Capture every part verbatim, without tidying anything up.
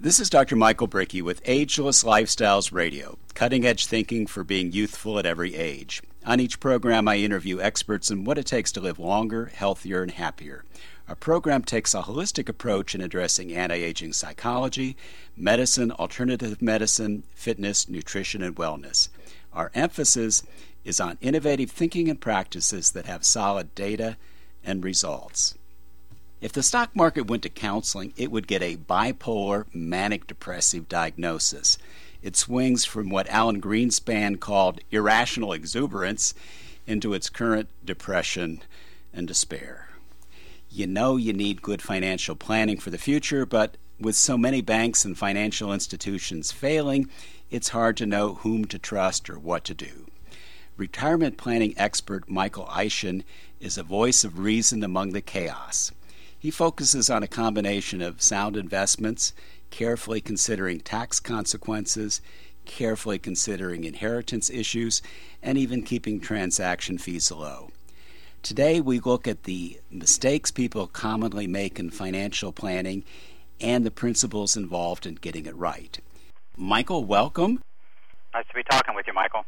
This is Doctor Michael Brickey with Ageless Lifestyles Radio, cutting-edge thinking for being youthful at every age. On each program, I interview experts on what it takes to live longer, healthier, and happier. Our program takes a holistic approach in addressing anti-aging psychology, medicine, alternative medicine, fitness, nutrition, and wellness. Our emphasis is on innovative thinking and practices that have solid data and results. If the stock market went to counseling, it would get a bipolar manic-depressive diagnosis. It swings from what Alan Greenspan called irrational exuberance into its current depression and despair. You know you need good financial planning for the future, but with so many banks and financial institutions failing, it's hard to know whom to trust or what to do. Retirement planning expert Michael Eishen is a voice of reason among the chaos. He focuses on a combination of sound investments, carefully considering tax consequences, carefully considering inheritance issues, and even keeping transaction fees low. Today we look at the mistakes people commonly make in financial planning and the principles involved in getting it right. Michael, welcome. Nice to be talking with you, Michael.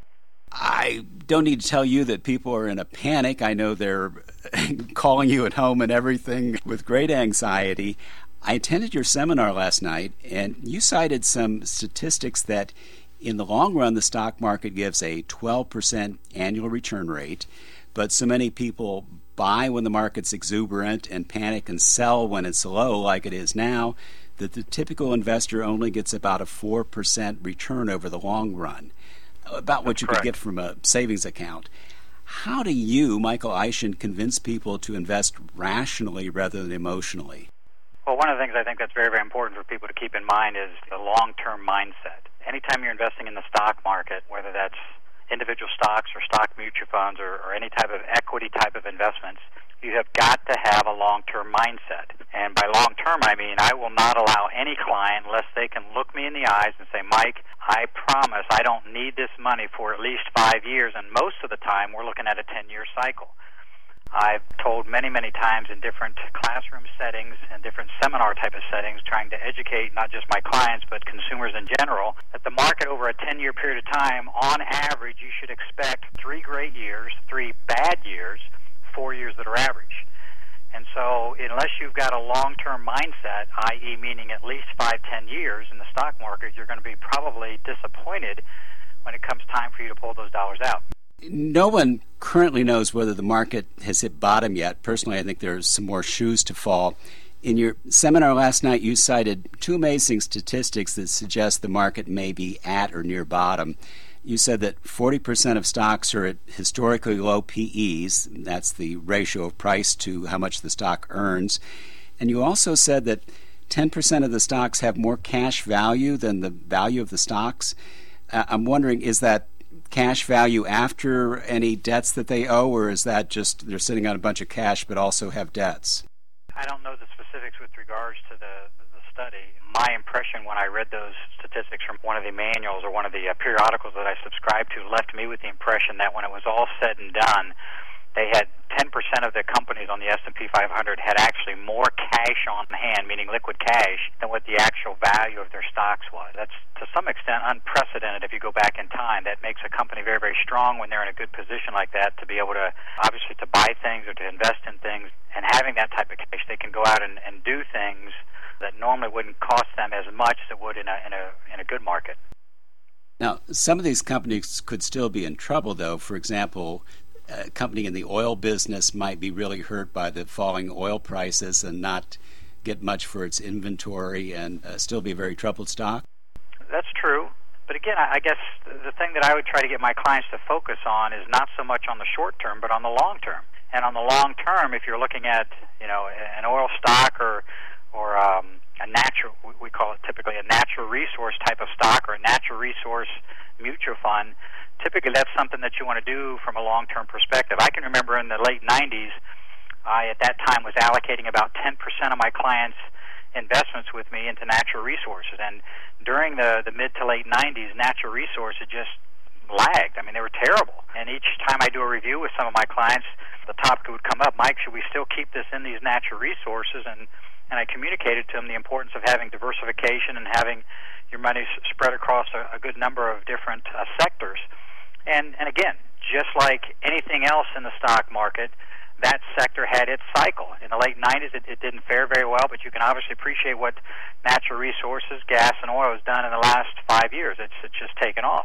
I don't need to tell you that people are in a panic. I know they're calling you at home and everything with great anxiety. I attended your seminar last night, and you cited some statistics that in the long run, the stock market gives a twelve percent annual return rate, but so many people buy when the market's exuberant and panic and sell when it's low like it is now, that the typical investor only gets about a four percent return over the long run, about what you could get from a savings account. How do you, Michael Eishen, convince people to invest rationally rather than emotionally? Well, one of the things I think that's very, very important for people to keep in mind is the long-term mindset. Anytime you're investing in the stock market, whether that's individual stocks or stock mutual funds or, or any type of equity type of investments, you have got to have a long-term mindset. And by long-term, I mean I will not allow any client unless they can look me in the eyes and say, Mike, I promise I don't need this money for at least five years, and most of the time we're looking at a ten-year cycle. I've told many, many times in different classroom settings and different seminar type of settings, trying to educate not just my clients but consumers in general, that the market over a ten-year period of time, on average, you should expect three great years, three bad years, four years that are average. And so unless you've got a long-term mindset, that is meaning at least five, ten years in the stock market, you're going to be probably disappointed when it comes time for you to pull those dollars out. No one currently knows whether the market has hit bottom yet. Personally, I think there's some more shoes to fall. In your seminar last night, you cited two amazing statistics that suggest the market may be at or near bottom. You said that forty percent of stocks are at historically low P Es. That's the ratio of price to how much the stock earns. And you also said that ten percent of the stocks have more cash value than the value of the stocks. Uh, I'm wondering, is that cash value after any debts that they owe, or is that just they're sitting on a bunch of cash but also have debts? I don't know the specifics with regards to the, the study. My impression when I read those statistics from one of the manuals or one of the uh, periodicals that I subscribed to left me with the impression that when it was all said and done, they had ten percent of the companies on the S and P five hundred had actually more cash on hand, meaning liquid cash, than what the actual value of their stocks was. That's to some extent unprecedented if you go back in time. That makes a company very, very strong when they're in a good position like that to be able to, obviously, to buy things or to invest in things. And having that type of cash, they can go out and, and do things that normally wouldn't cost them as much as it would in a, in a, in a good market. Now, some of these companies could still be in trouble, though. For example, a company in the oil business might be really hurt by the falling oil prices and not get much for its inventory and uh, still be a very troubled stock. That's true. But again, I guess the thing that I would try to get my clients to focus on is not so much on the short term, but on the long term. And on the long term, if you're looking at, you know, an oil stock or or um, a natural, we call it typically a natural resource type of stock or a natural resource mutual fund, typically that's something that you want to do from a long-term perspective. I can remember in the late nineties, I at that time was allocating about ten percent of my clients' investments with me into natural resources. And during the, the mid to late nineties, natural resources just lagged. I mean, they were terrible. And each time I do a review with some of my clients, the topic would come up, Mike, should we still keep this in these natural resources? And and I communicated to them the importance of having diversification and having your money spread across a, a good number of different uh, sectors. And, and again, just like anything else in the stock market, that sector had its cycle. In the late nineties, it, it didn't fare very well, but you can obviously appreciate what natural resources, gas and oil, has done in the last five years. It's, it's just taken off.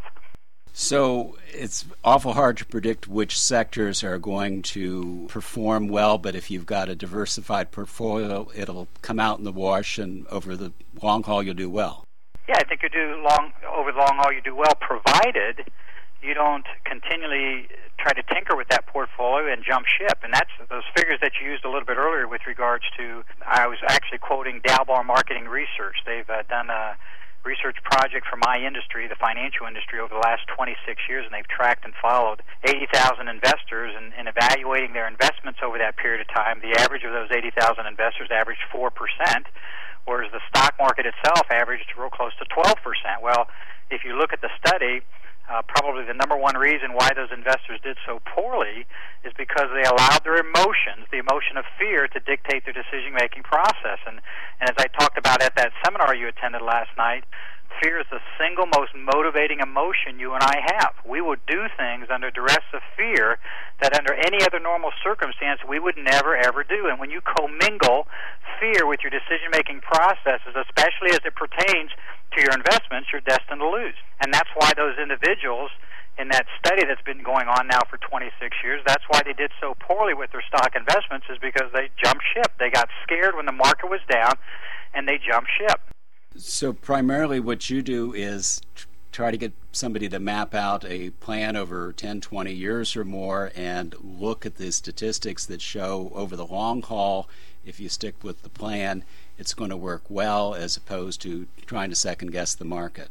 So it's awful hard to predict which sectors are going to perform well, but if you've got a diversified portfolio, it'll come out in the wash, and over the long haul, you'll do well. Yeah, I think you do long over the long haul, you do well, provided you don't continually try to tinker with that portfolio and jump ship. And that's those figures that you used a little bit earlier with regards to, I was actually quoting Dalbar Marketing Research. They've uh, done a research project for my industry, the financial industry, over the last twenty-six years, and they've tracked and followed eighty thousand investors, and, and evaluating their investments over that period of time. The average of those eighty thousand investors averaged four percent, whereas the stock market itself averaged real close to twelve percent. Well, if you look at the study, Uh, probably the number one reason why those investors did so poorly is because they allowed their emotions, the emotion of fear, to dictate their decision-making process. And, and as I talked about at that seminar you attended last night, fear is the single most motivating emotion you and I have. We would do things under duress of fear that under any other normal circumstance we would never, ever do. And when you commingle fear with your decision-making processes, especially as it pertains to your investments, you're destined to lose. And that's why those individuals in that study that's been going on now for twenty-six years, that's why they did so poorly with their stock investments, is because they jumped ship. They got scared when the market was down, and they jumped ship. So primarily what you do is try to get somebody to map out a plan over ten, twenty years or more and look at the statistics that show over the long haul, if you stick with the plan, it's going to work well, as opposed to trying to second guess the market.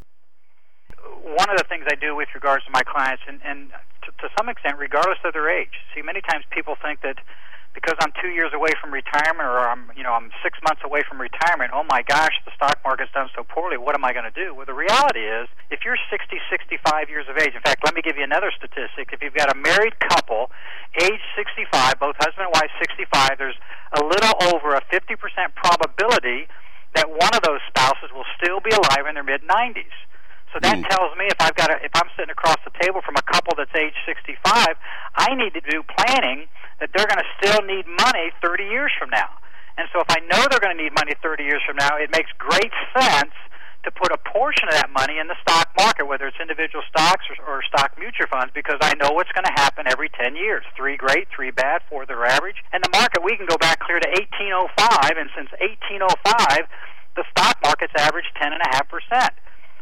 One of the things I do with regards to my clients, and, and to, to some extent regardless of their age, see, many times people think that because I'm two years away from retirement, or I'm, you know, I'm six months away from retirement, oh my gosh, the stock market's done so poorly, what am I going to do? Well, the reality is, if you're sixty, sixty-five years of age, in fact, let me give you another statistic. If you've got a married couple, age sixty-five, both husband and wife sixty-five, there's a little over a fifty percent probability that one of those spouses will still be alive in their mid nineties. So that mm. tells me if I've got a, if I'm sitting across the table from a couple that's age sixty-five, I need to do planning that they're going to still need money thirty years from now. And so if I know they're going to need money thirty years from now, it makes great sense to put a portion of that money in the stock market, whether it's individual stocks or, or stock mutual funds, because I know what's going to happen every ten years. Three great, three bad, four their average. And the market, we can go back clear to eighteen oh five, and since eighteen oh five, the stock market's averaged ten point five percent.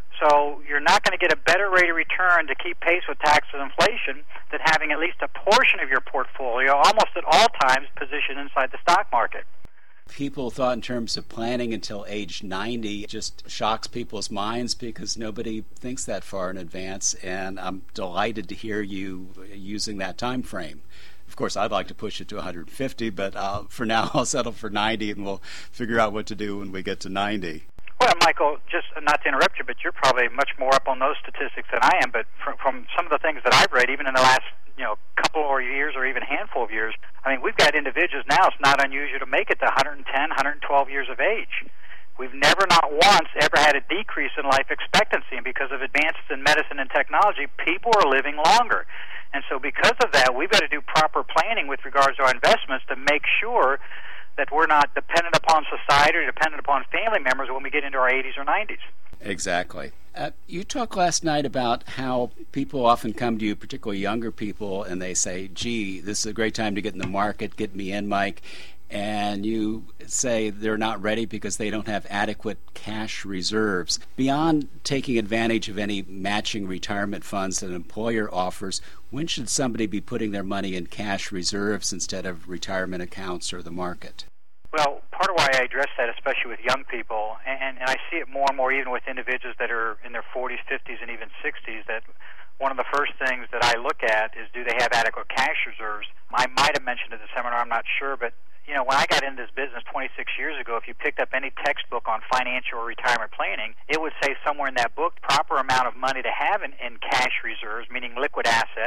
So you're not going to get a better rate of return to keep pace with taxes and inflation than having at least a portion of your portfolio almost at all times positioned inside the stock market. People thought in terms of planning until age ninety. It just shocks people's minds because nobody thinks that far in advance, and I'm delighted to hear you using that time frame. Of course, I'd like to push it to one hundred fifty, but uh, for now I'll settle for ninety, and we'll figure out what to do when we get to ninety. Well, Michael, just not to interrupt you, but you're probably much more up on those statistics than I am. But from, from some of the things that I've read, even in the last you know couple or years or even handful of years, I mean, we've got individuals now. It's not unusual to make it to one hundred ten, one hundred twelve years of age. We've never, not once, ever had a decrease in life expectancy, and because of advances in medicine and technology, people are living longer. And so because of that, we've got to do proper planning with regards to our investments to make sure that we're not dependent upon society or dependent upon family members when we get into our eighties or nineties. Exactly. Uh, you talked last night about how people often come to you, particularly younger people, and they say, gee, this is a great time to get in the market, get me in, Mike. And you say they're not ready because they don't have adequate cash reserves. Beyond taking advantage of any matching retirement funds that an employer offers, when should somebody be putting their money in cash reserves instead of retirement accounts or the market? Well, part of why I address that, especially with young people, and, and I see it more and more even with individuals that are in their forties, fifties, and even sixties, that one of the first things that I look at is, do they have adequate cash reserves? I might have mentioned at the seminar, I'm not sure, but you know, when I got into this business twenty-six years ago, if you picked up any textbook on financial or retirement planning, it would say somewhere in that book proper amount of money to have in, in cash reserves, meaning liquid assets, would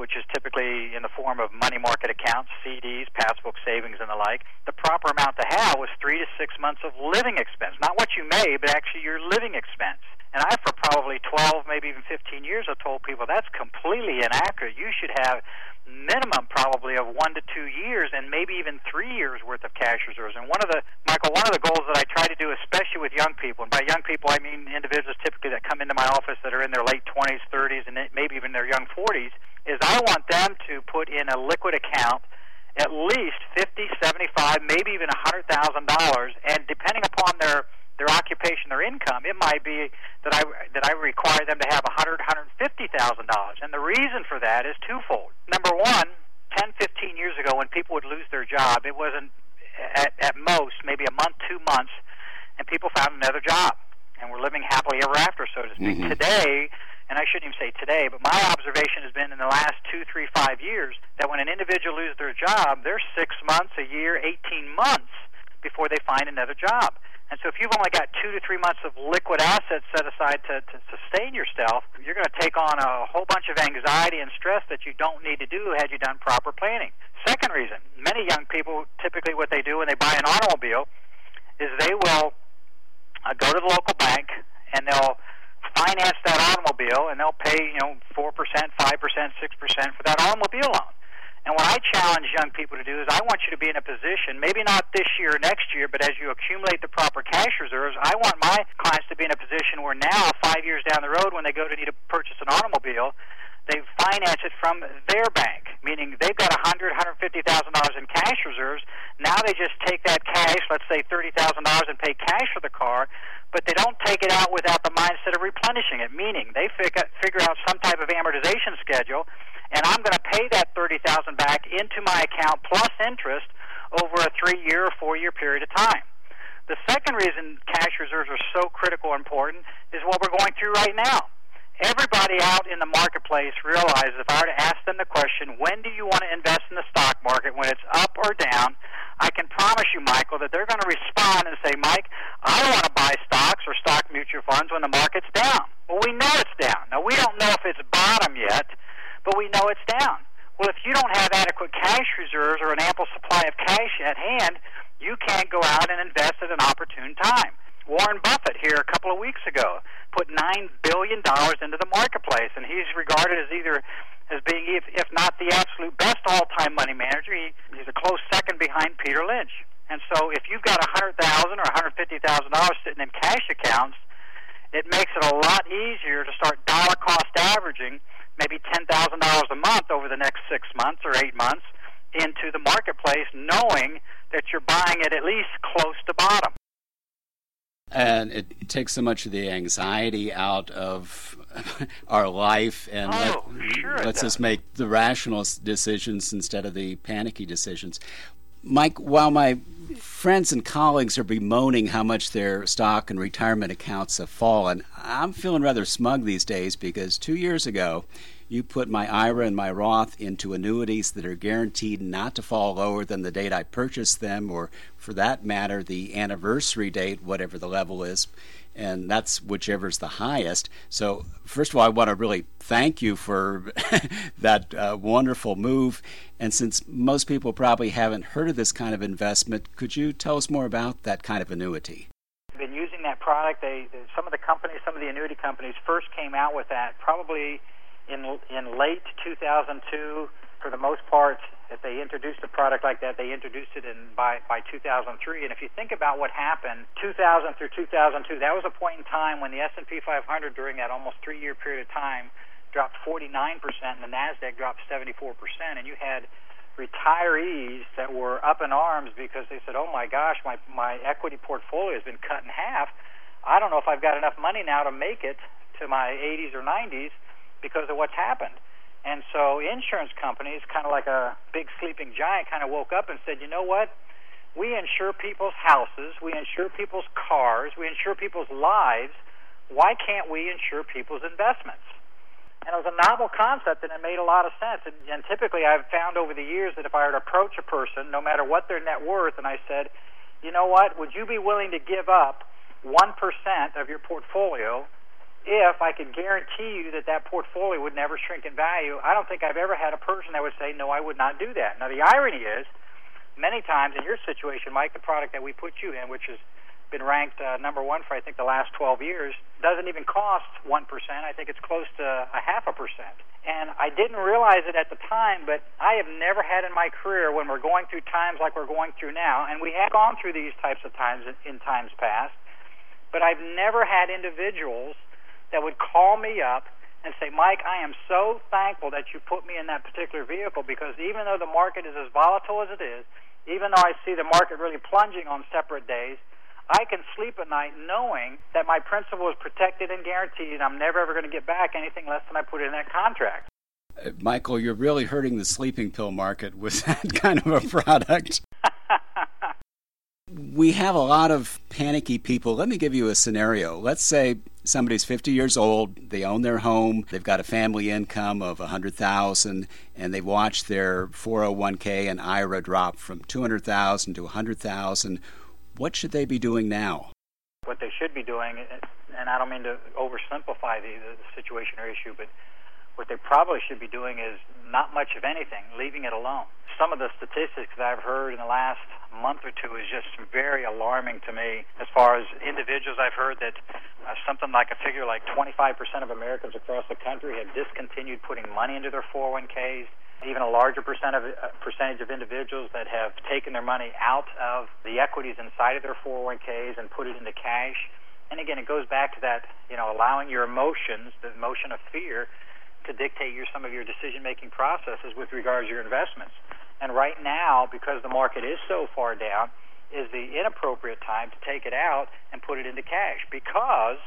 which is typically in the form of money market accounts, C Ds, passbook savings, and the like, the proper amount to have was three to six months of living expense. Not what you made, but actually your living expense. And I, for probably twelve, maybe even fifteen years, have told people that's completely inaccurate. You should have minimum probably of one to two years and maybe even three years worth of cash reserves. And one of the, Michael, one of the goals that I try to do, especially with young people, and by young people I mean individuals typically that come into my office that are in their late twenties, thirties, and maybe even their young forties, is I want them to put in a liquid account at least fifty, seventy-five, maybe even one hundred thousand dollars, and depending upon their their occupation, their income, it might be that I that I require them to have one hundred thousand dollars, one hundred fifty thousand dollars. And the reason for that is twofold. Number one, ten, fifteen years ago when people would lose their job, it wasn't at, at most maybe a month, two months, and people found another job and were living happily ever after, so to speak. Mm-hmm. Today, and I shouldn't even say today, but my observation has been in the last two, three, five years that when an individual loses their job, they're six months, a year, eighteen months before they find another job. And so if you've only got two to three months of liquid assets set aside to, to sustain yourself, you're going to take on a whole bunch of anxiety and stress that you don't need to do had you done proper planning. Second reason, many young people, typically what they do when they buy an automobile is they will uh, go to the local bank and they'll finance that automobile and they'll pay, you know, four percent, five percent, six percent for that automobile loan. And what I challenge young people to do is I want you to be in a position, maybe not this year or next year, but as you accumulate the proper cash reserves, I want my clients to be in a position where now, five years down the road, when they go to need to purchase an automobile, they finance it from their bank, meaning they've got one hundred thousand dollars, one hundred fifty thousand dollars in cash reserves. Now they just take that cash, let's say thirty thousand dollars, and pay cash for the car, but they don't take it out without the mindset of replenishing it, meaning they figure out some type of amortization schedule, and I'm going to pay that thirty thousand dollars back into my account plus interest over a three-year or four-year period of time. The second reason cash reserves are so critical and important is what we're going through right now. Everybody out in the marketplace realizes if I were to ask them the question, when do you want to invest in the stock market, when it's up or down, I can promise you, Michael, that they're going to respond and say, Mike, I don't want to buy stocks or stock mutual funds when the market's down. Well, we know it's down. Now, we don't know if it's bottom yet, but we know it's down. Well, if you don't have adequate cash reserves or an ample supply of cash at hand, you can't go out and invest at an opportune time. Warren Buffett here a couple of weeks ago put nine billion dollars into the marketplace, and he's regarded as either as being, if, if not the absolute best all-time money manager, he, he's a close second behind Peter Lynch. And so if you've got one hundred thousand dollars or one hundred fifty thousand dollars sitting in cash accounts, it makes it a lot easier to start dollar cost averaging maybe ten thousand dollars a month over the next six months or eight months into the marketplace, knowing that you're buying it at least close to bottom. And it takes so much of the anxiety out of our life, and oh, let, sure lets us make the rational decisions instead of the panicky decisions. Mike, while my friends and colleagues are bemoaning how much their stock and retirement accounts have fallen, I'm feeling rather smug these days because two years ago, you put my I R A and my Roth into annuities that are guaranteed not to fall lower than the date I purchased them, or for that matter, the anniversary date, whatever the level is, and that's whichever's the highest. So first of all, I want to really thank you for that uh, wonderful move. And since most people probably haven't heard of this kind of investment, could you tell us more about that kind of annuity? I've been using that product. They, some of the companies, some of the annuity companies first came out with that probably in in late two thousand two. For the most part, if they introduced a product like that, they introduced it in by, by two thousand three. And if you think about what happened, two thousand through two thousand two, that was a point in time when the S and P five hundred during that almost three-year period of time dropped forty-nine percent and the NASDAQ dropped seventy-four percent. And you had retirees that were up in arms because they said, oh my gosh, my, my equity portfolio has been cut in half. I don't know if I've got enough money now to make it to my eighties or nineties because of what's happened. And so insurance companies, kind of like a big sleeping giant, kind of woke up and said, you know what? We insure people's houses, we insure people's cars, we insure people's lives. Why can't we insure people's investments? And it was a novel concept, and it made a lot of sense. And, and typically I've found over the years that if I were to approach a person, no matter what their net worth, and I said, you know what, would you be willing to give up one percent of your portfolio if I could guarantee you that that portfolio would never shrink in value. I don't think I've ever had a person that would say, no, I would not do that. Now, the irony is, many times in your situation, Mike, the product that we put you in, which has been ranked uh, number one for, I think, the last twelve years, doesn't even cost one percent. I think it's close to a half a percent. And I didn't realize it at the time, but I have never had in my career, when we're going through times like we're going through now, and we have gone through these types of times in, in times past, but I've never had individuals that would call me up and say, Mike, I am so thankful that you put me in that particular vehicle, because even though the market is as volatile as it is, even though I see the market really plunging on separate days, I can sleep at night knowing that my principal is protected and guaranteed, and I'm never ever going to get back anything less than I put in that contract. Uh, Michael, you're really hurting the sleeping pill market with that kind of a product. We have a lot of panicky people. Let me give you a scenario. Let's say somebody's fifty years old, they own their home, they've got a family income of one hundred thousand dollars, and they've watched their four oh one k and I R A drop from two hundred thousand dollars to one hundred thousand dollars. What should they be doing now? What they should be doing, and I don't mean to oversimplify the, the situation or issue, but what they probably should be doing is not much of anything, leaving it alone. Some of the statistics that I've heard in the last month or two is just very alarming to me. As far as individuals, I've heard that uh, something like a figure like twenty-five percent of Americans across the country have discontinued putting money into their four oh one k's. Even a larger percent of, uh, percentage of individuals that have taken their money out of the equities inside of their four oh one k's and put it into cash. And again, it goes back to that, you know, allowing your emotions, the emotion of fear, to dictate your some of your decision-making processes with regards to your investments. And right now, because the market is so far down, is the inappropriate time to take it out and put it into cash, because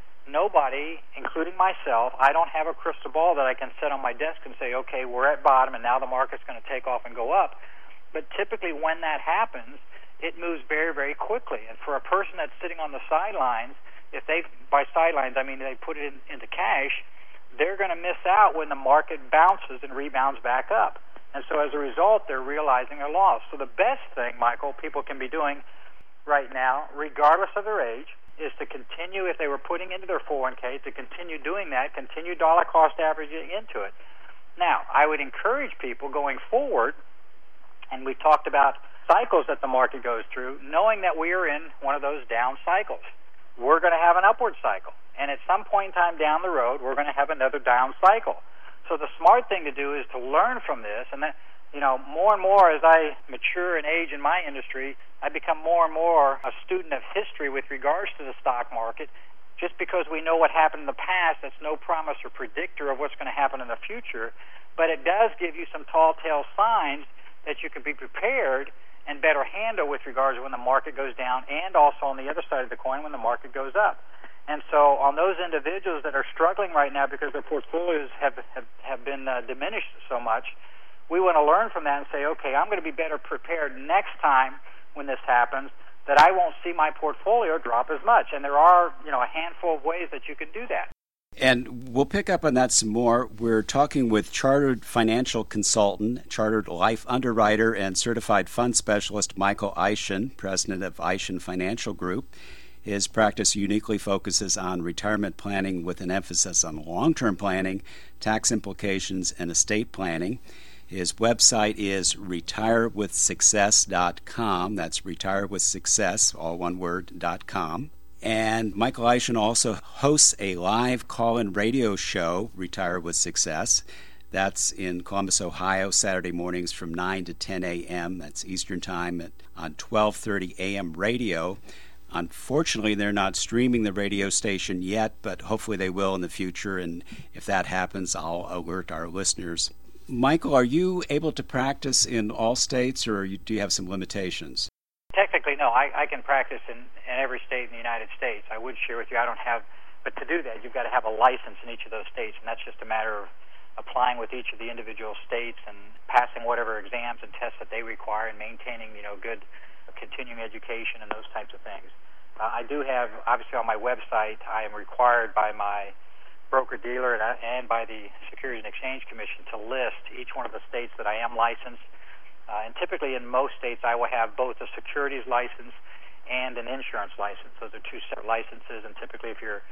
nobody, including myself, I don't have a crystal ball that I can set on my desk and say, okay, we're at bottom and now the market's going to take off and go up. But typically when that happens, it moves very, very quickly. And for a person that's sitting on the sidelines, if they, by sidelines, I mean they put it in, into cash, they're going to miss out when the market bounces and rebounds back up. And so as a result, they're realizing their loss. So the best thing, Michael, people can be doing right now, regardless of their age, is to continue, if they were putting into their four oh one k, to continue doing that, continue dollar cost averaging into it. Now, I would encourage people going forward, and we talked about cycles that the market goes through, knowing that we are in one of those down cycles. We're going to have an upward cycle, and at some point in time down the road, we're going to have another down cycle. So the smart thing to do is to learn from this, and that, you know, more and more as I mature in age in my industry, I become more and more a student of history with regards to the stock market. Just because we know what happened in the past, that's no promise or predictor of what's going to happen in the future, but it does give you some tall tale signs that you can be prepared and better handle with regards to when the market goes down, and also on the other side of the coin when the market goes up. And so on those individuals that are struggling right now because their portfolios have, have, have been uh, diminished so much, we want to learn from that and say, okay, I'm going to be better prepared next time when this happens, that I won't see my portfolio drop as much. And there are, you know, a handful of ways that you can do that. And we'll pick up on that some more. We're talking with chartered financial consultant, chartered life underwriter, and certified fund specialist Michael Eishen, president of Eishen Financial Group. His practice uniquely focuses on retirement planning with an emphasis on long-term planning, tax implications, and estate planning. His website is retire with success dot com. That's retire with success, all one word, dot com. And Michael Eishen also hosts a live call-in radio show, Retire with Success. That's in Columbus, Ohio, Saturday mornings from nine to ten a.m. That's Eastern Time at, on twelve thirty a.m. radio. Unfortunately, they're not streaming the radio station yet, but hopefully they will in the future. And if that happens, I'll alert our listeners. Michael, are you able to practice in all states, or do you have some limitations? Technically, no. I, I can practice in, in every state in the United States. I would share with you, I don't have, but to do that, you've got to have a license in each of those states, and that's just a matter of applying with each of the individual states and passing whatever exams and tests that they require and maintaining, you know, good continuing education and those types of things. Uh, I do have, obviously on my website, I am required by my broker-dealer and, and by the Securities and Exchange Commission to list each one of the states that I am licensed. Uh, and typically in most states I will have both a securities license and an insurance license. Those are two separate licenses, and typically if you're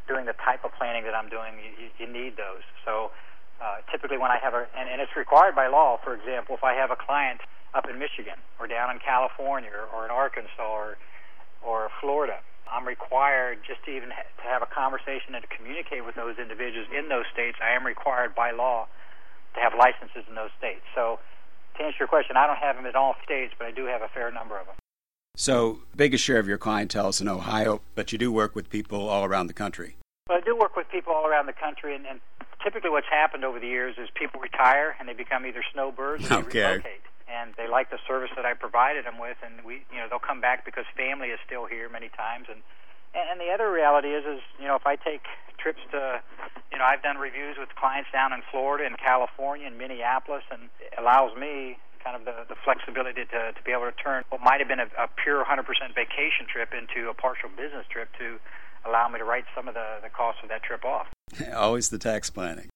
doing the type of planning that I'm doing, you, you need those. So uh, typically when I have a, and, and it's required by law, for example, if I have a client up in Michigan or down in California or, or in Arkansas or, or Florida, I'm required just to even ha- to have a conversation and to communicate with those individuals in those states. I am required by law to have licenses in those states. So to answer your question, I don't have them in all states, but I do have a fair number of them. So biggest share of your clientele is in Ohio, but you do work with people all around the country. Well, I do work with people all around the country, and, and typically what's happened over the years is people retire and they become either snowbirds or okay. they relocate. And they like the service that I provided them with, and we, you know, they'll come back because family is still here many times. And and the other reality is, is you know, if I take trips to, you know, I've done reviews with clients down in Florida and California and Minneapolis, and it allows me kind of the, the flexibility to to be able to turn what might have been a, a pure one hundred percent vacation trip into a partial business trip to allow me to write some of the the costs of that trip off. Always the tax planning.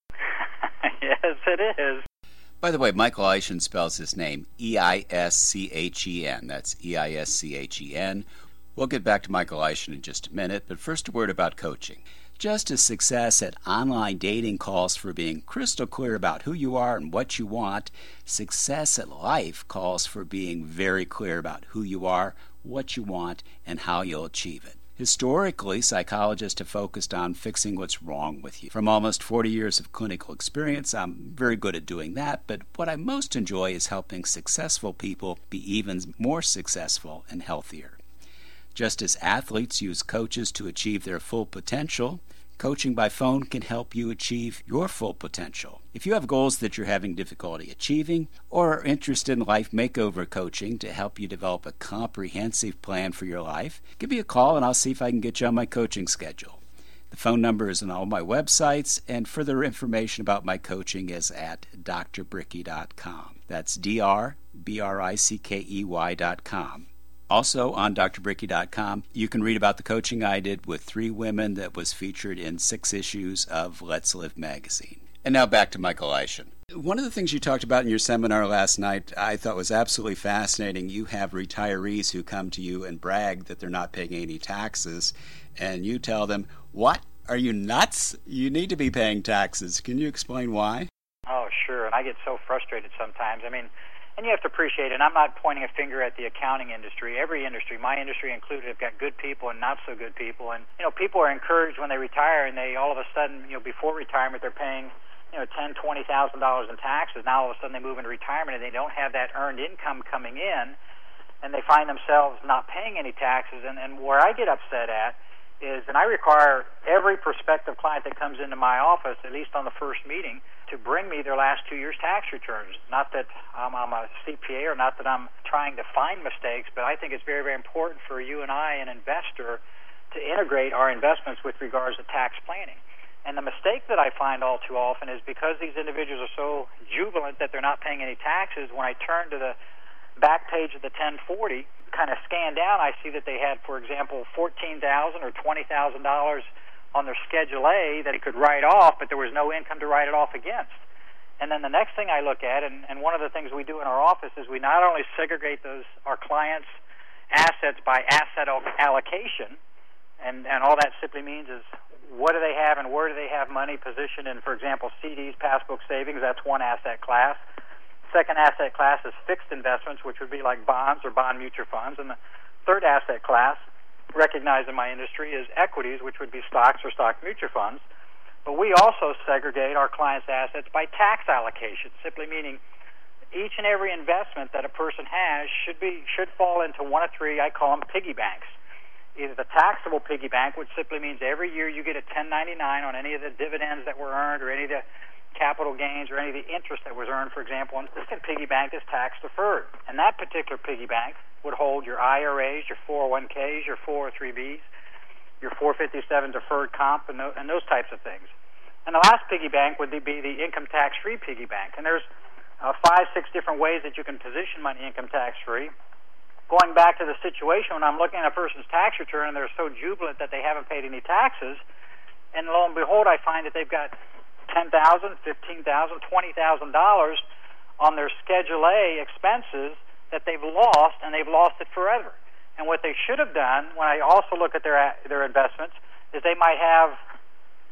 Yes, it is. By the way, Michael Eischen spells his name E I S C H E N. That's E I S C H E N. We'll get back to Michael Eischen in just a minute, but first a word about coaching. Just as success at online dating calls for being crystal clear about who you are and what you want, success at life calls for being very clear about who you are, what you want, and how you'll achieve it. Historically, psychologists have focused on fixing what's wrong with you. From almost forty years of clinical experience, I'm very good at doing that, but what I most enjoy is helping successful people be even more successful and healthier. Just as athletes use coaches to achieve their full potential, coaching by phone can help you achieve your full potential. If you have goals that you're having difficulty achieving or are interested in life makeover coaching to help you develop a comprehensive plan for your life, give me a call and I'll see if I can get you on my coaching schedule. The phone number is on all my websites, and further information about my coaching is at d r brickey dot com. That's D R B R I C K E Y dot com. Also, on d r brickey dot com, you can read about the coaching I did with three women that was featured in six issues of Let's Live magazine. And now back to Michael Eischen. One of the things you talked about in your seminar last night I thought was absolutely fascinating. You have retirees who come to you and brag that they're not paying any taxes, and you tell them, what? Are you nuts? You need to be paying taxes. Can you explain why? Oh, sure, and I get so frustrated sometimes. I mean, and you have to appreciate it, and I'm not pointing a finger at the accounting industry. Every industry, my industry included, have got good people and not so good people. And, you know, people are encouraged when they retire, and they all of a sudden, you know, before retirement, they're paying, you know, ten thousand dollars, twenty thousand dollars in taxes. Now all of a sudden they move into retirement, and they don't have that earned income coming in, and they find themselves not paying any taxes. And, and where I get upset at is, and I require every prospective client that comes into my office, at least on the first meeting, to bring me their last two years' tax returns. Not that um, I'm a C P A or not that I'm trying to find mistakes, but I think it's very, very important for you and I, an investor, to integrate our investments with regards to tax planning. And the mistake that I find all too often is because these individuals are so jubilant that they're not paying any taxes, when I turn to the back page of the ten forty, kind of scan down, I see that they had, for example, fourteen thousand dollars or twenty thousand dollars on their Schedule A that he could write off, but there was no income to write it off against. And then the next thing I look at, and, and one of the things we do in our office is we not only segregate those our clients' assets by asset allocation, and, and all that simply means is what do they have and where do they have money positioned in, for example, C Ds, passbook savings, that's one asset class. Second asset class is fixed investments, which would be like bonds or bond mutual funds. And the third asset class, recognized in my industry, is equities, which would be stocks or stock mutual funds. But we also segregate our clients' assets by tax allocation, simply meaning each and every investment that a person has should be should fall into one of three, I call them piggy banks. Either the taxable piggy bank, which simply means every year you get a ten ninety-nine on any of the dividends that were earned or any of the capital gains or any of the interest that was earned, for example. And this piggy bank is tax deferred. And that particular piggy bank would hold your I R As, your four oh one Ks, your four oh three Bs, your four fifty-seven deferred comp, and, th- and those types of things. And the last piggy bank would be the income tax-free piggy bank. And there's uh, five, six different ways that you can position money income tax-free. Going back to the situation when I'm looking at a person's tax return and they're so jubilant that they haven't paid any taxes, and lo and behold, I find that they've got ten thousand dollars, fifteen thousand dollars, twenty thousand dollars on their Schedule A expenses that they've lost, and they've lost it forever. And what they should have done, when I also look at their their investments, is they might have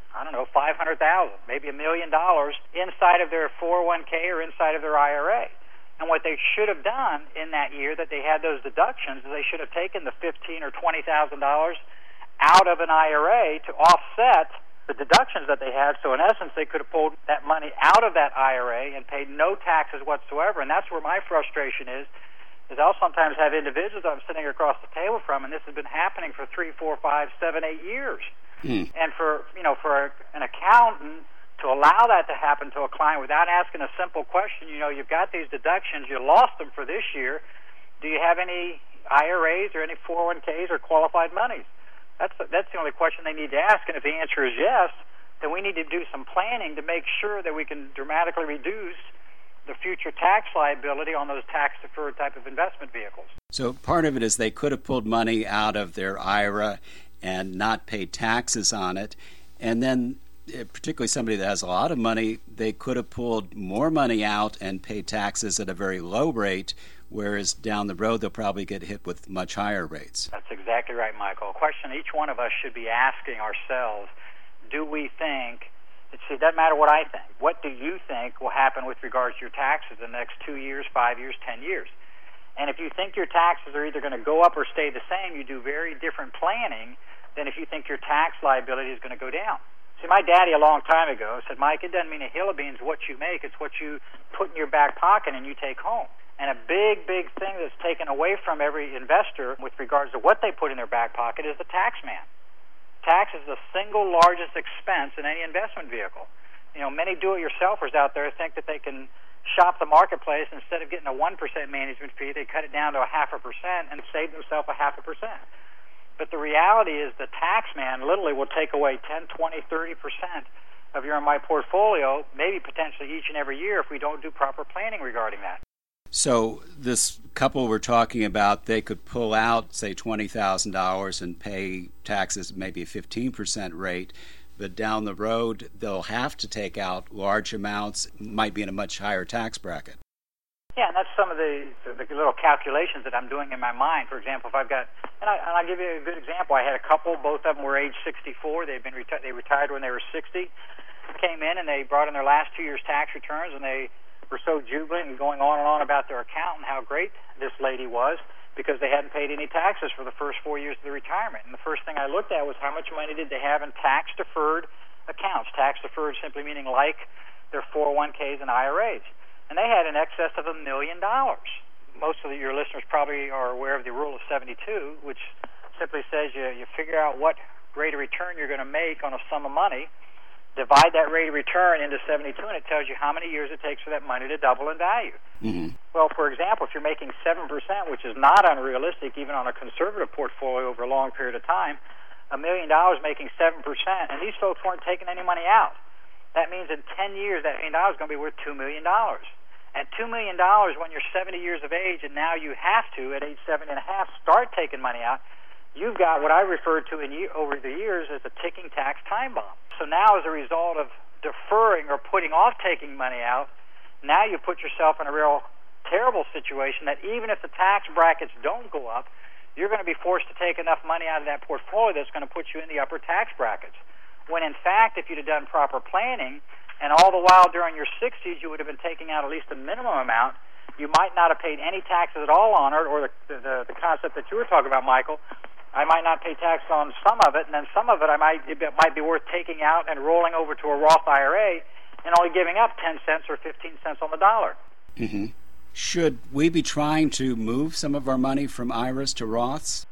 I don't know, five hundred thousand dollars, maybe a million dollars inside of their four oh one k or inside of their I R A. And what they should have done in that year that they had those deductions is they should have taken the fifteen thousand dollars or twenty thousand dollars out of an I R A to offset the deductions that they had. So in essence, they could have pulled that money out of that I R A and paid no taxes whatsoever. And that's where my frustration is, is I'll sometimes have individuals I'm sitting across the table from, and this has been happening for three, four, five, seven, eight years. Mm. And for, you know, for an accountant to allow that to happen to a client without asking a simple question, you know, you've got these deductions, you lost them for this year, do you have any I R As or any four oh one k's or qualified monies? That's the, that's the only question they need to ask, and if the answer is yes, then we need to do some planning to make sure that we can dramatically reduce the future tax liability on those tax-deferred type of investment vehicles. So part of it is they could have pulled money out of their I R A and not paid taxes on it, and then particularly somebody that has a lot of money, they could have pulled more money out and paid taxes at a very low rate, whereas down the road they'll probably get hit with much higher rates. That's exactly right, Michael. A question each one of us should be asking ourselves, do we think, it doesn't matter what I think, what do you think will happen with regards to your taxes in the next two years, five years, ten years? And if you think your taxes are either going to go up or stay the same, you do very different planning than if you think your tax liability is going to go down. See, my daddy a long time ago said, Mike, it doesn't mean a hill of beans what you make, it's what you put in your back pocket and you take home. And a big, big thing that's taken away from every investor with regards to what they put in their back pocket is the tax man. Tax is the single largest expense in any investment vehicle. You know, many do-it-yourselfers out there think that they can shop the marketplace. Instead of getting a one percent management fee, they cut it down to a half a percent and save themselves a half a percent. But the reality is the tax man literally will take away ten, twenty, thirty percent of your and my portfolio, maybe potentially each and every year if we don't do proper planning regarding that. So this couple we're talking about, they could pull out, say, twenty thousand dollars and pay taxes maybe a fifteen percent rate, but down the road they'll have to take out large amounts, might be in a much higher tax bracket. Yeah, and that's some of the, the, the little calculations that I'm doing in my mind. For example, if I've got, and, I, and I'll give you a good example. I had a couple, both of them were age sixty-four. They've been reti- they retired when they were sixty, came in and they brought in their last two years' tax returns, and they were so jubilant and going on and on about their account and how great this lady was because they hadn't paid any taxes for the first four years of their retirement. And the first thing I looked at was how much money did they have in tax-deferred accounts. Tax-deferred simply meaning like their four oh one k's and I R As. And they had in excess of a million dollars. Most of the, your listeners probably are aware of the rule of seventy-two, which simply says you, you figure out what rate of return you're going to make on a sum of money, divide that rate of return into seventy-two, and it tells you how many years it takes for that money to double in value. Mm-hmm. Well, for example, if you're making seven percent, which is not unrealistic even on a conservative portfolio over a long period of time, a million dollars making seven percent, and these folks weren't taking any money out. That means in ten years, that million dollars is going to be worth two million dollars. At two million dollars when you're seventy years of age, and now you have to, at age seventy and a half, start taking money out, you've got what I referred to in year, over the years as a ticking tax time bomb. So now as a result of deferring or putting off taking money out, now you put yourself in a real terrible situation that even if the tax brackets don't go up, you're going to be forced to take enough money out of that portfolio that's going to put you in the upper tax brackets. When in fact, if you'd have done proper planning, and all the while during your sixties you would have been taking out at least a minimum amount, you might not have paid any taxes at all on it, or the, the, the concept that you were talking about, Michael, I might not pay tax on some of it, and then some of it I might it might be worth taking out and rolling over to a Roth I R A and only giving up ten cents or fifteen cents on the dollar. Mm-hmm. Should we be trying to move some of our money from I R As to Roths?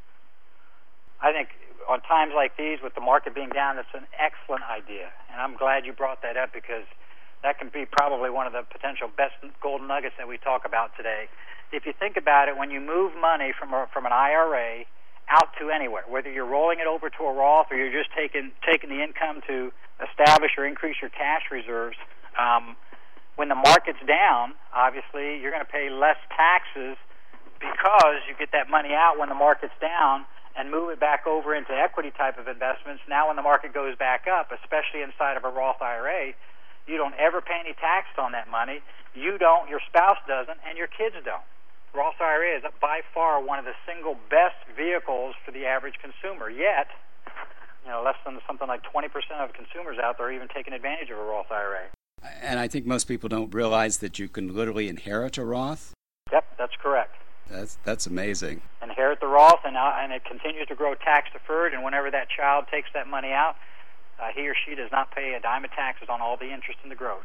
I think on times like these, with the market being down, that's an excellent idea. And I'm glad you brought that up because that can be probably one of the potential best golden nuggets that we talk about today. If you think about it, when you move money from a, from an I R A out to anywhere, whether you're rolling it over to a Roth or you're just taking taking the income to establish or increase your cash reserves, um, when the market's down, obviously you're going to pay less taxes because you get that money out when the market's down and move it back over into equity type of investments. Now when the market goes back up, especially inside of a Roth I R A, you don't ever pay any tax on that money. You don't, your spouse doesn't, and your kids don't. Roth I R A is by far one of the single best vehicles for the average consumer. Yet, you know, less than something like twenty percent of consumers out there are even taking advantage of a Roth I R A. And I think most people don't realize that you can literally inherit a Roth. Yep, that's correct. That's that's amazing. Inherit the Roth, and uh, and it continues to grow tax deferred. And whenever that child takes that money out, uh, he or she does not pay a dime of taxes on all the interest in the growth.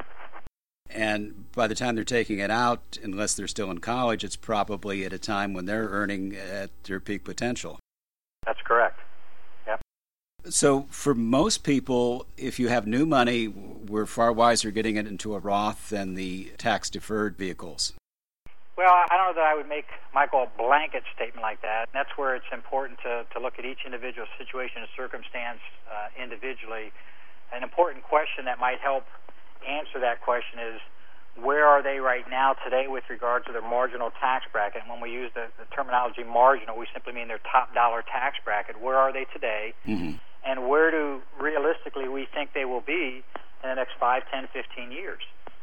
And by the time they're taking it out, unless they're still in college, it's probably at a time when they're earning at their peak potential. That's correct. Yep. So for most people, if you have new money, we're far wiser getting it into a Roth than the tax-deferred vehicles. Well, I don't know that I would make, Michael, a blanket statement like that. And that's where it's important to, to look at each individual situation and circumstance uh, individually. An important question that might help answer that question is, where are they right now today with regard to their marginal tax bracket? And when we use the, the terminology marginal, we simply mean their top dollar tax bracket. Where are they today? Mm-hmm. And where do, realistically, we think they will be in the next five, ten, fifteen years?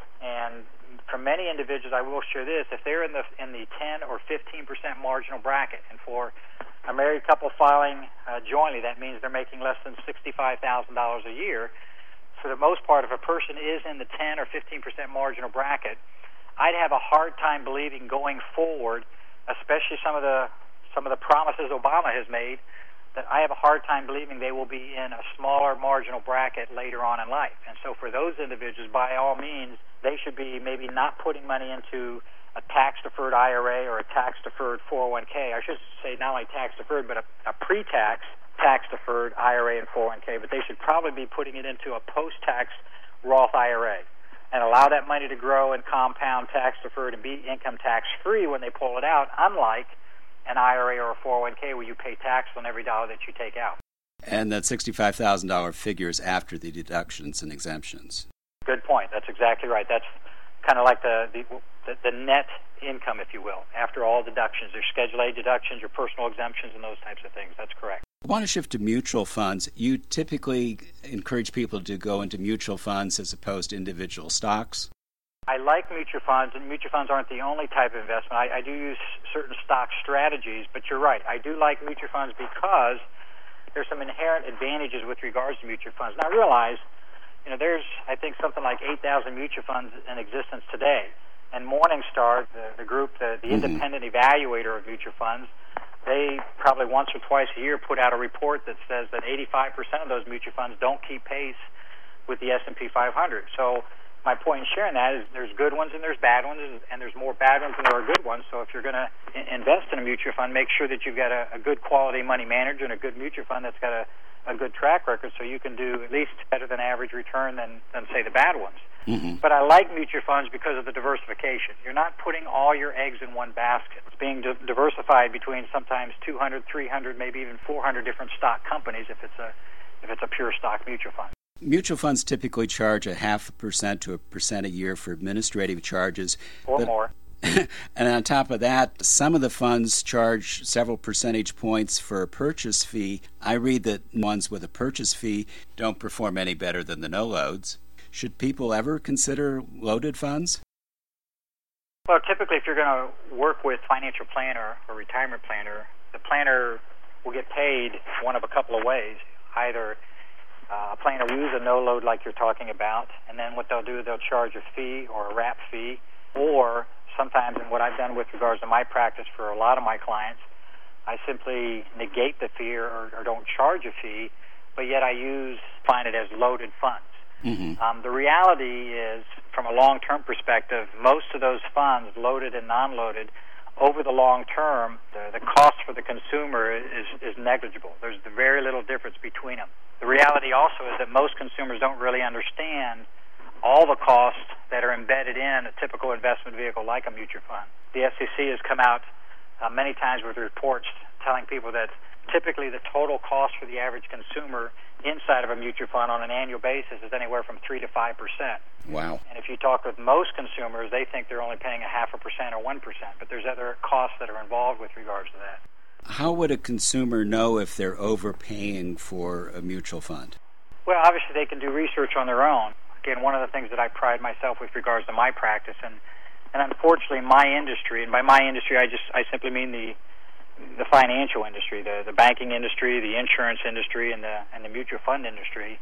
And for many individuals, I will share this, if they're in the in the ten or fifteen percent marginal bracket, and for a married couple filing uh, jointly, that means they're making less than sixty-five thousand dollars a year. For the most part, if a person is in the ten or fifteen percent marginal bracket, I'd have a hard time believing going forward, especially some of the some of the promises Obama has made, that I have a hard time believing they will be in a smaller marginal bracket later on in life. And so for those individuals, by all means, they should be maybe not putting money into a tax-deferred I R A or a tax-deferred four oh one k. I should say not only tax-deferred, but a, a pre-tax tax-deferred I R A and four oh one k. But they should probably be putting it into a post-tax Roth I R A and allow that money to grow and compound tax-deferred and be income tax-free when they pull it out, unlike an I R A or a four oh one k where you pay tax on every dollar that you take out. And that sixty-five thousand dollars figure is after the deductions and exemptions. Good point. That's exactly right. That's kind of like the, the the net income, if you will, after all deductions. There's Schedule A deductions, your personal exemptions, and those types of things. That's correct. I want to shift to mutual funds. You typically encourage people to go into mutual funds as opposed to individual stocks. I like mutual funds, and mutual funds aren't the only type of investment. I, I do use certain stock strategies, but you're right. I do like mutual funds because there's some inherent advantages with regards to mutual funds. Now, I realize, you know, there's, I think, something like eight thousand mutual funds in existence today. And Morningstar, the, the group, the, the mm-hmm. independent evaluator of mutual funds, they probably once or twice a year put out a report that says that eighty-five percent of those mutual funds don't keep pace with the S and P five hundred. So my point in sharing that is there's good ones and there's bad ones, and there's more bad ones than there are good ones. So if you're going to invest in a mutual fund, make sure that you've got a, a good quality money manager and a good mutual fund that's got a, a good track record, so you can do at least better than average return than, than say, the bad ones. Mm-hmm. But I like mutual funds because of the diversification. You're not putting all your eggs in one basket. It's being di- diversified between sometimes two hundred, three hundred, maybe even four hundred different stock companies if it's a if it's a pure stock mutual fund. Mutual funds typically charge a half a percent to a percent a year for administrative charges. Or but, more. And on top of that, some of the funds charge several percentage points for a purchase fee. I read that ones with a purchase fee don't perform any better than the no-loads. Should people ever consider loaded funds? Well, typically if you're going to work with financial planner or retirement planner, the planner will get paid one of a couple of ways. Either uh, a planner will use a no-load like you're talking about, and then what they'll do, they'll charge a fee or a wrap fee, or sometimes, and what I've done with regards to my practice for a lot of my clients, I simply negate the fee or, or don't charge a fee, but yet I use, find it as loaded funds. Mm-hmm. Um, the reality is, from a long-term perspective, most of those funds, loaded and non-loaded, over the long term, the, the cost for the consumer is, is negligible. There's very little difference between them. The reality also is that most consumers don't really understand all the costs that are embedded in a typical investment vehicle like a mutual fund. The S E C has come out uh, many times with reports telling people that typically the total cost for the average consumer inside of a mutual fund on an annual basis is anywhere from three to five percent. Wow. And if you talk with most consumers, they think they're only paying a half a percent or one percent, but there's other costs that are involved with regards to that. How would a consumer know if they're overpaying for a mutual fund? Well, obviously they can do research on their own. Again, one of the things that I pride myself with regards to my practice, and, and unfortunately my industry, and by my industry I just I simply mean the the financial industry, the, the banking industry, the insurance industry, and the and the mutual fund industry.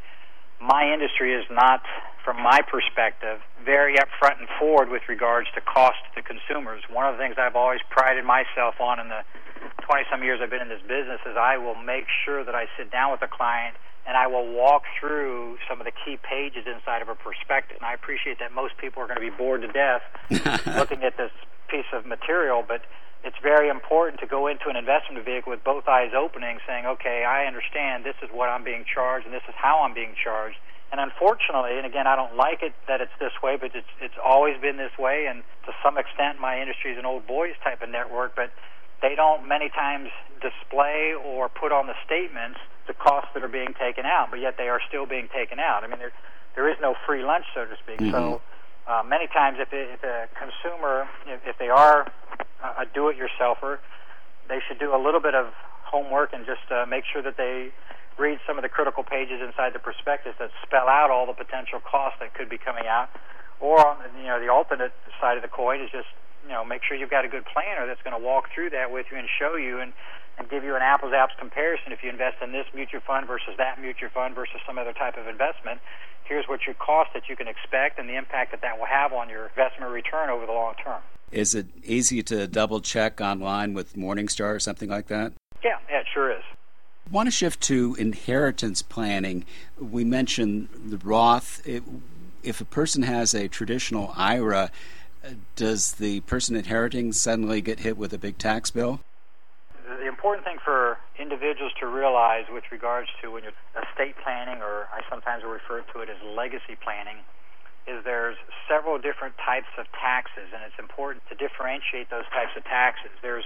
My industry is not, from my perspective, very upfront and forward with regards to cost to consumers. One of the things I've always prided myself on in the twenty-some years I've been in this business is I will make sure that I sit down with a client and I will walk through some of the key pages inside of a prospectus. And I appreciate that most people are going to be bored to death looking at this piece of material, but it's very important to go into an investment vehicle with both eyes opening, saying, okay, I understand this is what I'm being charged and this is how I'm being charged. And unfortunately, and again, I don't like it that it's this way, but it's it's always been this way, and to some extent my industry is an old boys type of network, but they don't many times display or put on the statements the costs that are being taken out, but yet they are still being taken out. I mean, there there is no free lunch, so to speak. Mm-hmm. So uh, many times if, it, if a consumer, if, if they are a do-it-yourselfer, they should do a little bit of homework and just uh, make sure that they read some of the critical pages inside the prospectus that spell out all the potential costs that could be coming out. Or, you know, the alternate side of the coin is just, you know, make sure you've got a good planner that's going to walk through that with you and show you and, and give you an apples-to-apples comparison. If you invest in this mutual fund versus that mutual fund versus some other type of investment, here's what your cost that you can expect and the impact that that will have on your investment return over the long term. Is it easy to double-check online with Morningstar or something like that? Yeah, yeah, it sure is. I want to shift to inheritance planning. We mentioned the Roth. It, if a person has a traditional I R A, does the person inheriting suddenly get hit with a big tax bill? The important thing for individuals to realize with regards to when you're estate planning, or I sometimes refer to it as legacy planning, is there's several different types of taxes, and it's important to differentiate those types of taxes. There's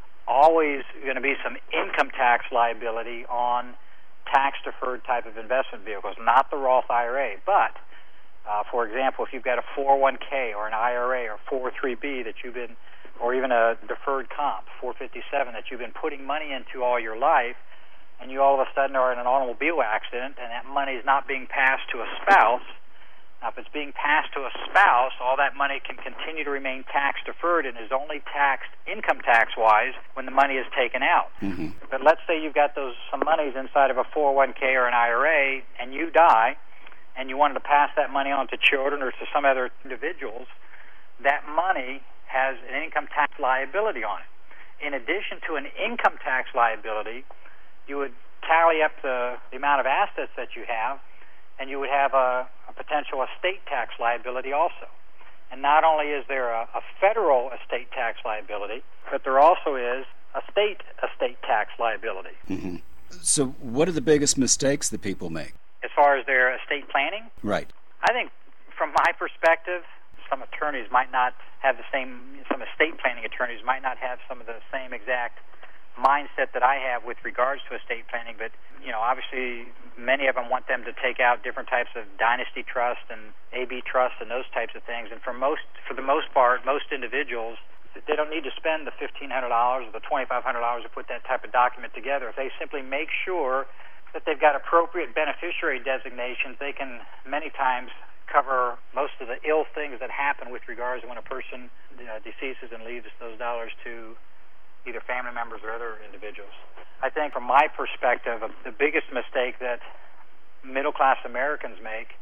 always going to be some income tax liability on tax-deferred type of investment vehicles, not the Roth I R A. But, uh, for example, if you've got a four oh one k or an I R A or four oh three b that you've been, or even a deferred comp, four fifty-seven, that you've been putting money into all your life, and you all of a sudden are in an automobile accident, and that money is not being passed to a spouse. Now, if it's being passed to a spouse, all that money can continue to remain tax-deferred and is only taxed income tax-wise when the money is taken out. Mm-hmm. But let's say you've got those some monies inside of a four oh one k or an I R A, and you die, and you wanted to pass that money on to children or to some other individuals, that money has an income tax liability on it. In addition to an income tax liability, you would tally up the, the amount of assets that you have, and you would have a, a potential estate tax liability also. And not only is there a, a federal estate tax liability, but there also is a state estate tax liability. Mm-hmm. So what are the biggest mistakes that people make? As far as their estate planning? Right. I think from my perspective, some attorneys might not have the same, some estate planning attorneys might not have some of the same exact mindset that I have with regards to estate planning, but, you know, obviously many of them want them to take out different types of dynasty trust and A B trust and those types of things, and for most, for the most part, most individuals, they don't need to spend the fifteen hundred dollars or the twenty-five hundred dollars to put that type of document together. If they simply make sure that they've got appropriate beneficiary designations, they can many times cover most of the ill things that happen with regards to when a person uh, deceases and leaves those dollars to either family members or other individuals. I think from my perspective, the biggest mistake that middle-class Americans make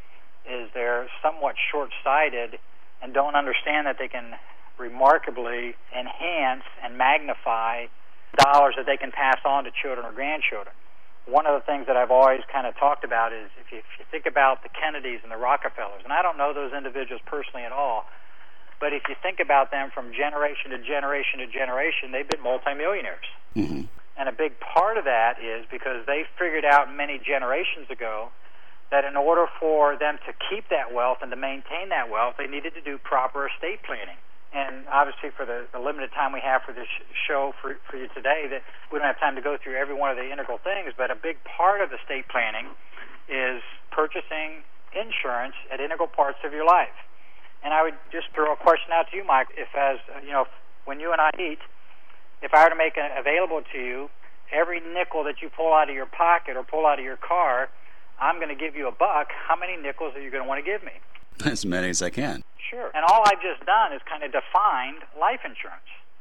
is they're somewhat short-sighted and don't understand that they can remarkably enhance and magnify dollars that they can pass on to children or grandchildren. One of the things that I've always kind of talked about is if you, if you think about the Kennedys and the Rockefellers, and I don't know those individuals personally at all, but if you think about them from generation to generation to generation, they've been multimillionaires. Mm-hmm. And a big part of that is because they figured out many generations ago that in order for them to keep that wealth and to maintain that wealth, they needed to do proper estate planning. And obviously for the, the limited time we have for this show for, for you today, that we don't have time to go through every one of the integral things, but a big part of estate planning is purchasing insurance at integral parts of your life. And I would just throw a question out to you, Mike. If, as you know, when you and I eat, if I were to make it available to you, every nickel that you pull out of your pocket or pull out of your car, I'm going to give you a buck. How many nickels are you going to want to give me? As many as I can. Sure. And all I've just done is kind of defined life insurance.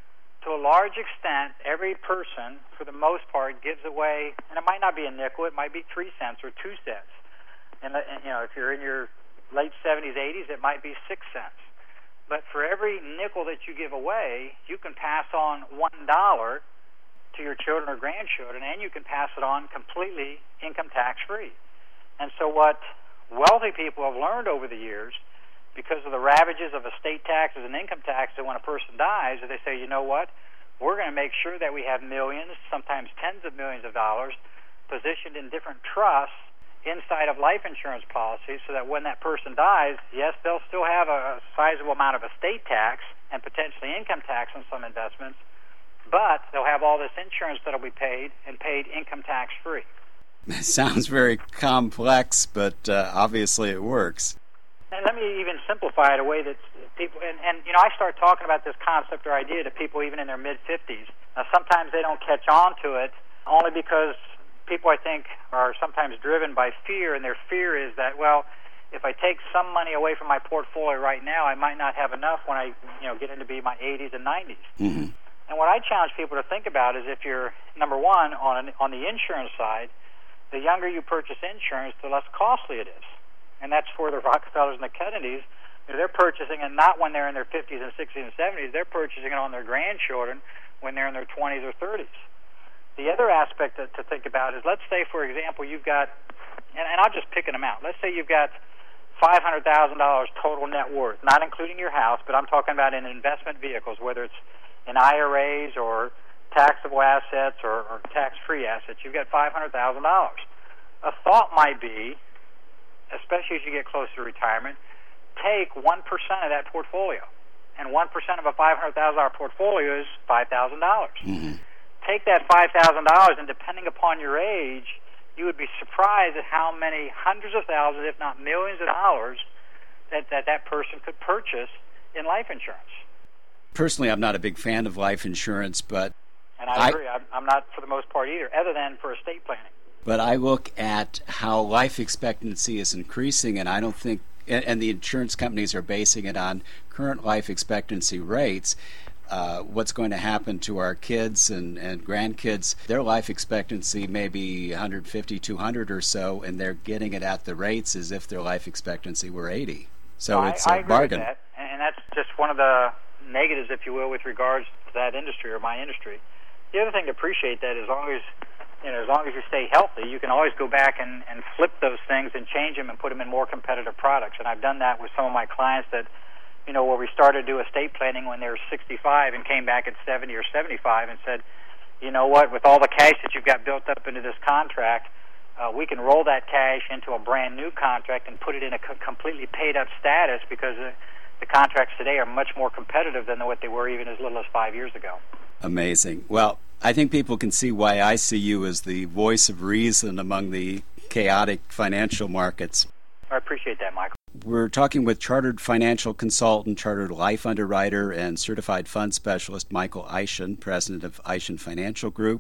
to a large extent, every person, for the most part, gives away, and it might not be a nickel, it might be three cents or two cents. And, and you know, if you're in your late seventies, eighties, it might be six cents. But for every nickel that you give away, you can pass on one dollar to your children or grandchildren, and you can pass it on completely income tax free. And so what wealthy people have learned over the years, because of the ravages of estate taxes and income taxes, when a person dies, they say, you know what, we're going to make sure that we have millions, sometimes tens of millions of dollars, positioned in different trusts inside of life insurance policies so that when that person dies, yes, they'll still have a sizable amount of estate tax and potentially income tax on some investments, but they'll have all this insurance that'll be paid and paid income tax free. It sounds very complex, but uh, obviously it works. And let me even simplify it a way that people, and, and you know, I start talking about this concept or idea to people even in their mid-fifties. Now, sometimes they don't catch on to it only because people, I think, are sometimes driven by fear, and their fear is that, well, if I take some money away from my portfolio right now, I might not have enough when I, you know, get into be my eighties and nineties. Mm-hmm. And what I challenge people to think about is if you're, number one, on, an, on the insurance side, the younger you purchase insurance, the less costly it is. And that's for the Rockefellers and the Kennedys. You know, they're purchasing it not when they're in their fifties and sixties and seventies. They're purchasing it on their grandchildren when they're in their twenties or thirties. The other aspect to, to think about is, let's say, for example, you've got, and, and I'll just pick an amount. Let's say you've got five hundred thousand dollars total net worth, not including your house, but I'm talking about in investment vehicles, whether it's in I R As or taxable assets or, or tax-free assets. You've got five hundred thousand dollars. A thought might be, especially as you get closer to retirement, take one percent of that portfolio. And one percent of a five hundred thousand dollars portfolio is five thousand dollars. Mm-hmm. Take that five thousand dollars, and depending upon your age, you would be surprised at how many hundreds of thousands, if not millions of dollars, that that, that person could purchase in life insurance. Personally, I'm not a big fan of life insurance, but... And I agree. I, I'm not for the most part either, other than for estate planning. But I look at how life expectancy is increasing, and I don't think, and the insurance companies are basing it on current life expectancy rates. Uh, what's going to happen to our kids and, and grandkids? Their life expectancy may be one hundred fifty, two hundred or so, and they're getting it at the rates as if their life expectancy were eighty. So no, it's I, a I agree bargain. With that, and that's just one of the negatives, if you will, with regards to that industry or my industry. The other thing to appreciate that as long as you know, as long as you stay healthy, you can always go back and, and flip those things and change them and put them in more competitive products. And I've done that with some of my clients that, you know, where we started to do estate planning when they were sixty-five and came back at seventy or seventy-five and said, you know what, with all the cash that you've got built up into this contract, uh, we can roll that cash into a brand new contract and put it in a co- completely paid up status because uh, the contracts today are much more competitive than what they were even as little as five years ago. Amazing. Well, I think people can see why I see you as the voice of reason among the chaotic financial markets. I appreciate that, Michael. We're talking with chartered financial consultant, chartered life underwriter, and certified fund specialist Michael Eishen, president of Eishen Financial Group,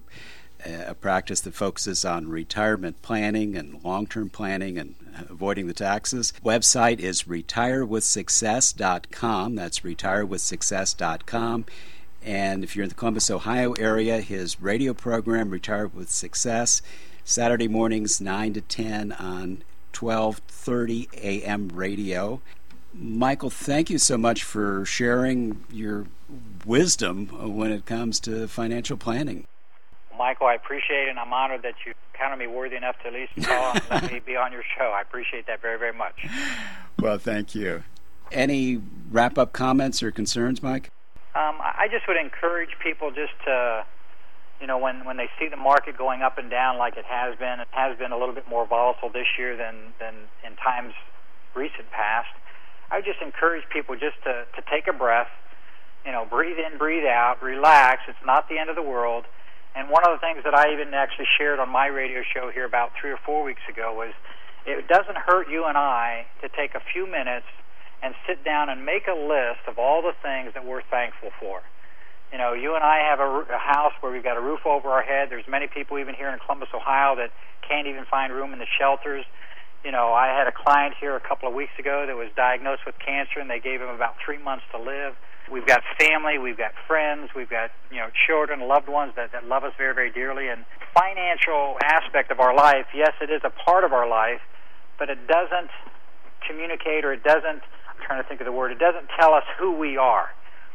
a practice that focuses on retirement planning and long-term planning and avoiding the taxes. Website is retire with success dot com. That's retire with success dot com. And if you're in the Columbus, Ohio area, his radio program, Retire with Success, Saturday mornings nine to ten on twelve thirty a.m. radio. Michael, thank you so much for sharing your wisdom when it comes to financial planning. Michael, I appreciate it, and I'm honored that you counted me worthy enough to at least call and let me be on your show. I appreciate that very, very much. Well, thank you. Any wrap-up comments or concerns, Mike? Um, I just would encourage people just to, you know, when, when they see the market going up and down like it has been, it has been a little bit more volatile this year than, than in times recent past. I would just encourage people just to, to take a breath, you know, breathe in, breathe out, relax. It's not the end of the world. And one of the things that I even actually shared on my radio show here about three or four weeks ago was it doesn't hurt you and I to take a few minutes and sit down and make a list of all the things that we're thankful for. You know, you and I have a, a house where we've got a roof over our head. There's many people even here in Columbus, Ohio, that can't even find room in the shelters. You know, I had a client here a couple of weeks ago that was diagnosed with cancer, and they gave him about three months to live. We've got family, we've got friends, we've got, you know, children, loved ones that, that love us very, very dearly. And financial aspect of our life, yes, it is a part of our life, but it doesn't communicate, or it doesn't, I'm trying to think of the word, it doesn't tell us who we are.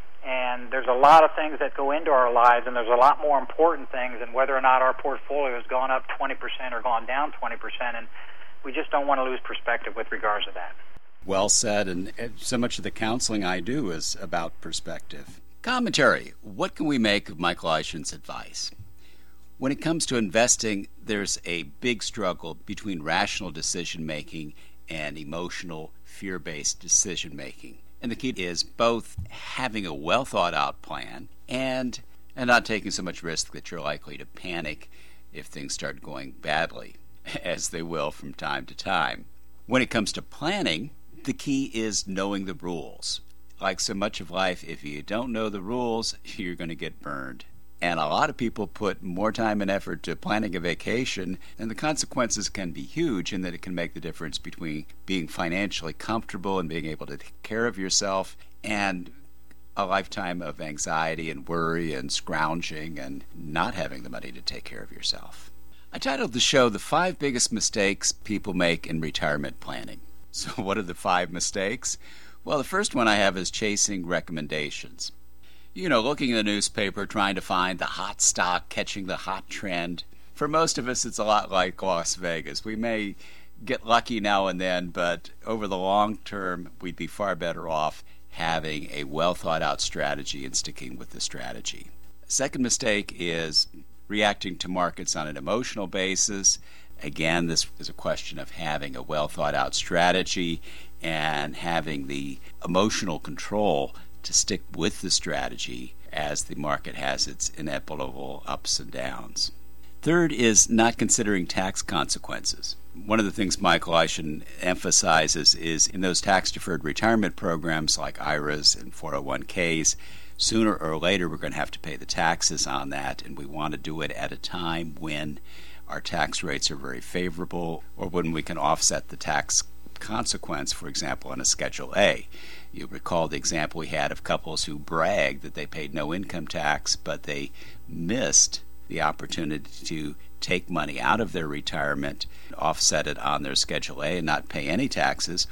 And there's a lot of things that go into our lives, and there's a lot more important things than whether or not our portfolio has gone up twenty percent or gone down twenty percent, and we just don't want to lose perspective with regards to that. Well said, and so much of the counseling I do is about perspective. Commentary. What can we make of Michael Eishen's advice? When it comes to investing, there's a big struggle between rational decision-making and emotional, fear-based decision-making. And the key is both having a well-thought-out plan and, and not taking so much risk that you're likely to panic if things start going badly, as they will from time to time. When it comes to planning, the key is knowing the rules. Like so much of life, if you don't know the rules, you're going to get burned. And a lot of people put more time and effort to planning a vacation, and the consequences can be huge in that it can make the difference between being financially comfortable and being able to take care of yourself and a lifetime of anxiety and worry and scrounging and not having the money to take care of yourself. I titled the show, The Five Biggest Mistakes People Make in Retirement Planning. So what are the five mistakes? Well, the first one I have is chasing recommendations. You know, looking in the newspaper, trying to find the hot stock, catching the hot trend. For most of us, it's a lot like Las Vegas. We may get lucky now and then, but over the long term, we'd be far better off having a well-thought-out strategy and sticking with the strategy. Second mistake is reacting to markets on an emotional basis. Again, this is a question of having a well-thought-out strategy and having the emotional control to stick with the strategy as the market has its inevitable ups and downs. Third is not considering tax consequences. One of the things Michael Eishen emphasizes is in those tax-deferred retirement programs like I R As and four oh one k's, sooner or later we're going to have to pay the taxes on that, and we want to do it at a time when our tax rates are very favorable or when we can offset the tax consequence, for example, on a Schedule A. You recall the example we had of couples who bragged that they paid no income tax, but they missed the opportunity to take money out of their retirement, offset it on their Schedule A and not pay any taxes,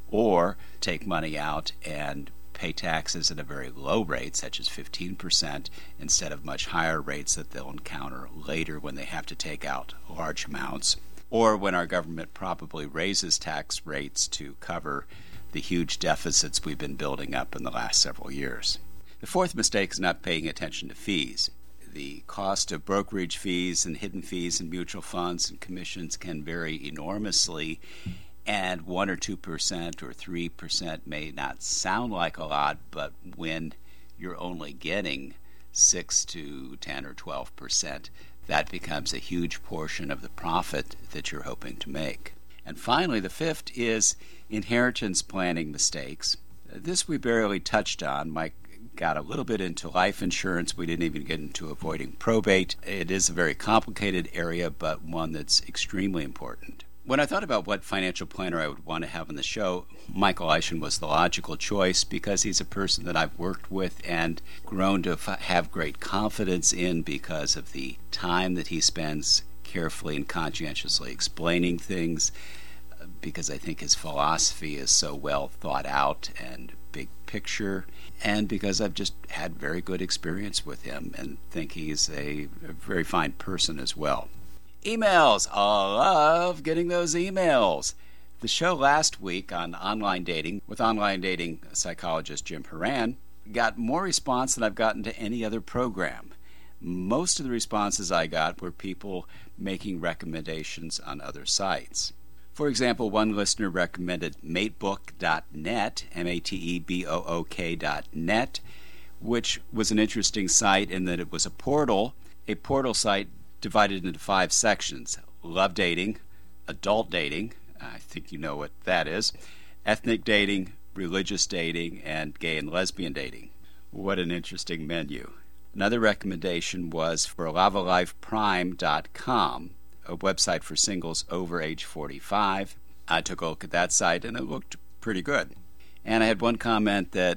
or take money out and pay taxes at a very low rate, such as fifteen percent, instead of much higher rates that they'll encounter later when they have to take out large amounts, or when our government probably raises tax rates to cover the huge deficits we've been building up in the last several years. The fourth mistake is not paying attention to fees. The cost of brokerage fees and hidden fees in mutual funds and commissions can vary enormously, and one or two percent or three percent may not sound like a lot, but when you're only getting six to ten or twelve percent, that becomes a huge portion of the profit that you're hoping to make. And finally, the fifth is inheritance planning mistakes. This we barely touched on. Mike got a little bit into life insurance. We didn't even get into avoiding probate. It is a very complicated area, but one that's extremely important. When I thought about what financial planner I would want to have on the show, Michael Eishen was the logical choice because he's a person that I've worked with and grown to have great confidence in because of the time that he spends carefully and conscientiously explaining things, because I think his philosophy is so well thought out and big picture, and because I've just had very good experience with him and think he's a, a very fine person as well. Emails. I love getting those emails. The show last week on online dating with online dating psychologist Jim Horan got more response than I've gotten to any other program. Most of the responses I got were people making recommendations on other sites. For example, one listener recommended matebook dot net, M A T E B O O K dot net, which was an interesting site in that it was a portal, a portal site divided into five sections: love dating, adult dating, I think you know what that is, ethnic dating, religious dating, and gay and lesbian dating. What an interesting menu. Another recommendation was for lava life prime dot com, a website for singles over age forty-five. I took a look at that site and it looked pretty good. And I had one comment that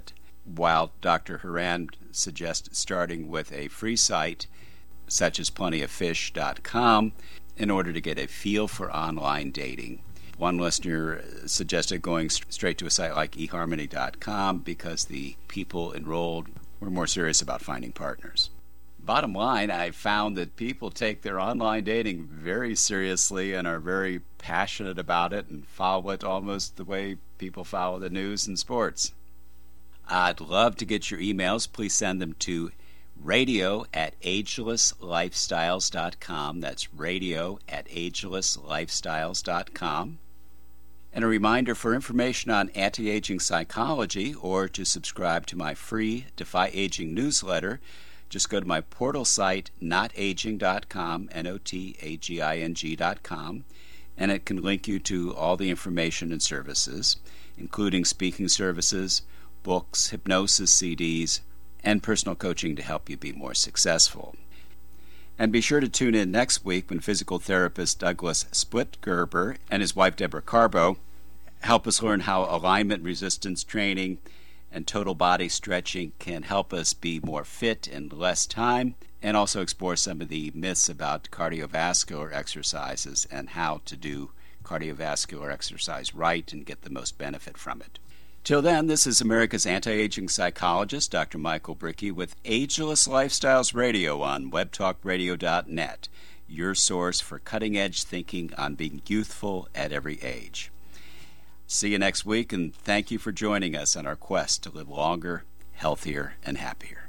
while Doctor Horan suggests starting with a free site such as plenty of fish dot com in order to get a feel for online dating. One listener suggested going straight to a site like e harmony dot com because the people enrolled were more serious about finding partners. Bottom line, I found that people take their online dating very seriously and are very passionate about it and follow it almost the way people follow the news and sports. I'd love to get your emails. Please send them to radio at ageless lifestyles dot com. That's radio at ageless lifestyles dot com. And a reminder, for information on anti-aging psychology or to subscribe to my free Defy Aging newsletter, just go to my portal site, not aging dot com, N O T A G I N G dot com, and it can link you to all the information and services, including speaking services, books, hypnosis C Ds, and personal coaching to help you be more successful. And be sure to tune in next week when physical therapist Douglas Splitgerber and his wife Deborah Carbo help us learn how alignment resistance training and total body stretching can help us be more fit in less time, and also explore some of the myths about cardiovascular exercises and how to do cardiovascular exercise right and get the most benefit from it. Till then, this is America's anti-aging psychologist, Doctor Michael Brickey, with Ageless Lifestyles Radio on web talk radio dot net, your source for cutting-edge thinking on being youthful at every age. See you next week, and thank you for joining us on our quest to live longer, healthier, and happier.